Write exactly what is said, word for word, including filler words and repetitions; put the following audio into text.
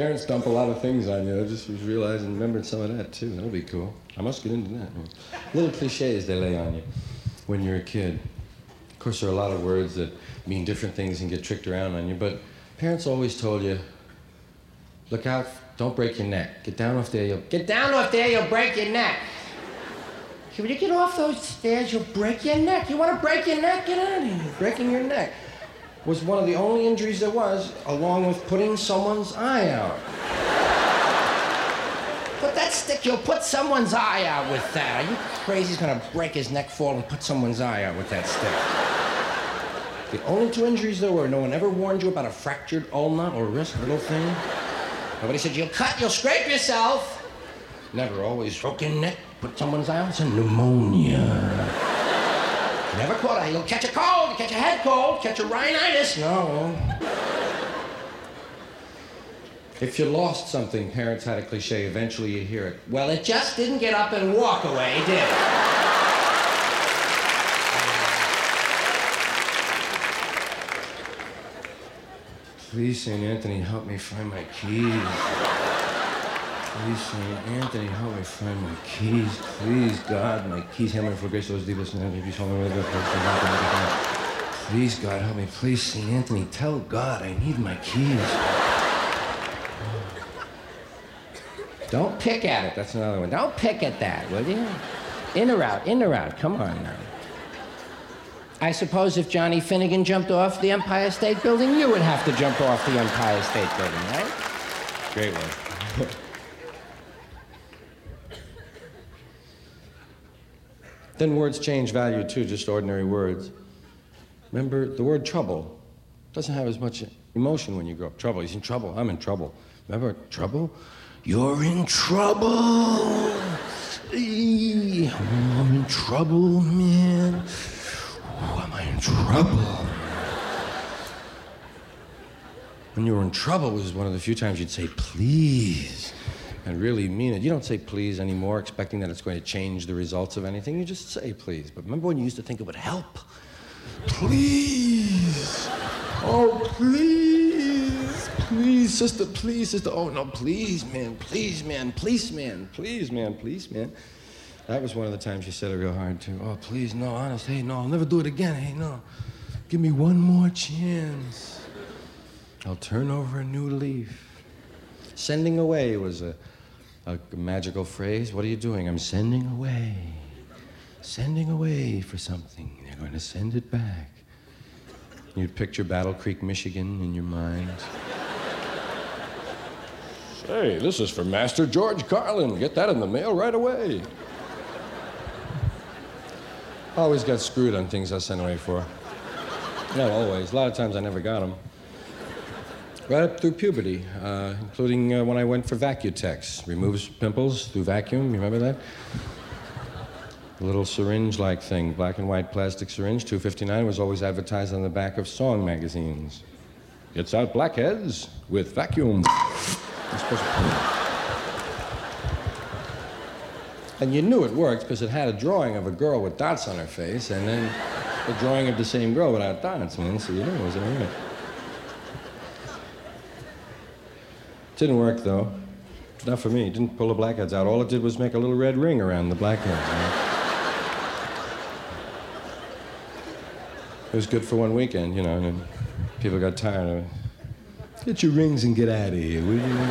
Parents dump a lot of things on you. I just was realizing, remembered some of that, too. That'll be cool. I must get into that. Little cliches they lay on you when you're a kid. Of course, there are a lot of words that mean different things and get tricked around on you, but parents always told you, look out, don't break your neck. Get down off there, you'll... Get down off there, you'll break your neck. When you get off those stairs, you'll break your neck. You want to break your neck? Get out of here. Breaking your neck was one of the only injuries there was, along with putting someone's eye out. Put that stick, you'll put someone's eye out with that. Are you crazy? He's gonna break his neck, fall, and put someone's eye out with that stick. The only two injuries there were. No one ever warned you about a fractured ulna or wrist, little thing. Nobody said, you'll cut, you'll scrape yourself. Never, always broken neck, put someone's eye out, it's a pneumonia. Never caught it. You'll catch a cold, catch a head cold, catch a rhinitis. No. If you lost something, parents had a cliche, eventually you'd hear it. Well, it just didn't get up and walk away, did it? Please, Saint Anthony, help me find my keys. Please, Saint Anthony, help me find my keys. Please, God, my keys. Hail Mary, full of grace, the Lord is with thee. Please, God, help me. Please, Saint Anthony, tell God I need my keys. Don't pick at it. That's another one. Don't pick at that, will you? In or out, in or out. Come on now. I suppose if Johnny Finnegan jumped off the Empire State Building, you would have to jump off the Empire State Building, right? Great one. Then words change value, too, just ordinary words. Remember, the word trouble doesn't have as much emotion when you grow up. Trouble, he's in trouble, I'm in trouble. Remember, trouble? You're in trouble. Eee, oh, I'm in trouble, man. Oh, am I in trouble? When you were in trouble was one of the few times you'd say, please, and really mean it. You don't say please anymore, expecting that it's going to change the results of anything. You just say please. But remember when you used to think it would help? Please. Oh, please. Please, sister, please, sister. Oh, no, please, man, please, man, please, man, please, man, please, man. That was one of the times you said it real hard, too. Oh, please, no, honest, hey, no, I'll never do it again, hey, no. Give me one more chance. I'll turn over a new leaf. Sending away was a, a magical phrase. What are you doing? I'm sending away. Sending away for something. They're going to send it back. You'd picture Battle Creek, Michigan in your mind. Say, this is for Master George Carlin. Get that in the mail right away. Always got screwed on things I was sent away for. Not always. A lot of times I never got them. Right up through puberty, uh, including uh, when I went for Vacutex. Removes pimples through vacuum. You remember that? A little syringe-like thing, black and white plastic syringe, two fifty-nine, was always advertised on the back of song magazines. Gets out blackheads with vacuum. And you knew it worked because it had a drawing of a girl with dots on her face, and then a drawing of the same girl without dots, man, so you knew it was all right. Didn't work, though. Not for me. It didn't pull the blackheads out. All it did was make a little red ring around the blackheads. You know? It was good for one weekend, you know, and then people got tired of it. Get your rings and get out of here, will you?